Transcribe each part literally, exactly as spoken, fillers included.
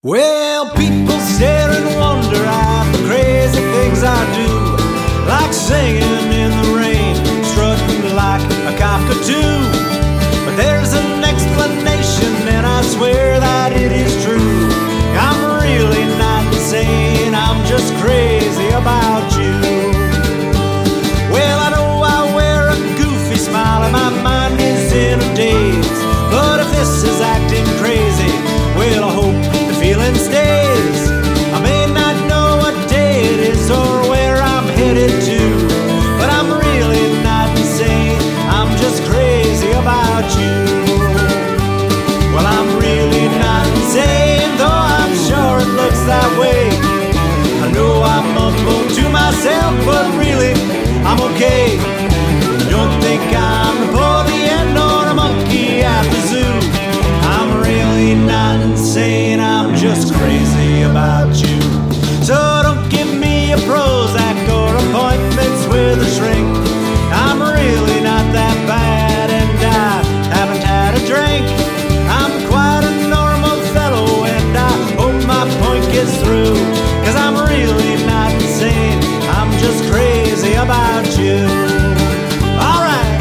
Well, people stare and wonder at the crazy things I do, like singing in the rain, strutting like a cockatoo. But there's an explanation, and I swear that it is true. I'm really not insane, I'm just crazy about you. Well, I know I wear a goofy smile and my mind is in a daze, but if this is acting crazy, well, I hope the feeling stays. I may not know what day it is or where I'm headed to, but I'm really not insane, I'm just crazy about you. Well, I'm really not insane, though I'm sure it looks that way. I know I mumble to myself, but really I'm okay. Don't think I'm Napoleon or a monkey at the zoo. I'm really not insane, I'm just crazy about you. So don't give me a Prozac or appointments with a shrink. I'm really not that bad and I haven't had a drink. I'm quite a normal fellow and I hope my point gets through, 'cause I'm really not insane, I'm just crazy about you. Alright.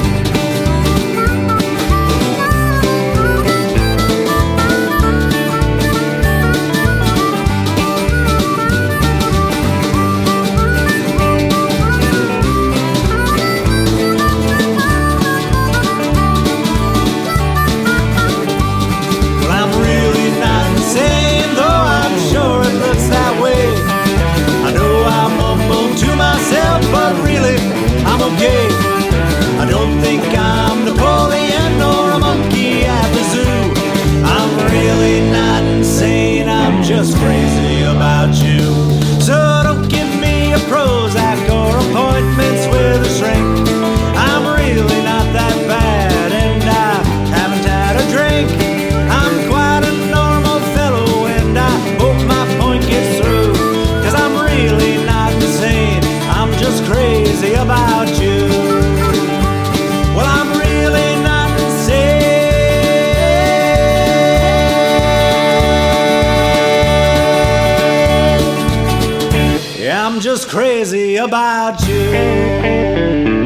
But really, I'm okay. I don't think I'm Napoleon or a monkey at the zoo. I'm really not insane, I'm just crazy about you. So don't give me a Prozac or appointments with a shrink. I'm really not that bad and I haven't had a drink. I'm quite a normal fellow and I hope my point gets through, 'cause I'm really not insane, I'm just crazy about you. Well, I'm really not insane. Yeah, I'm just crazy about you.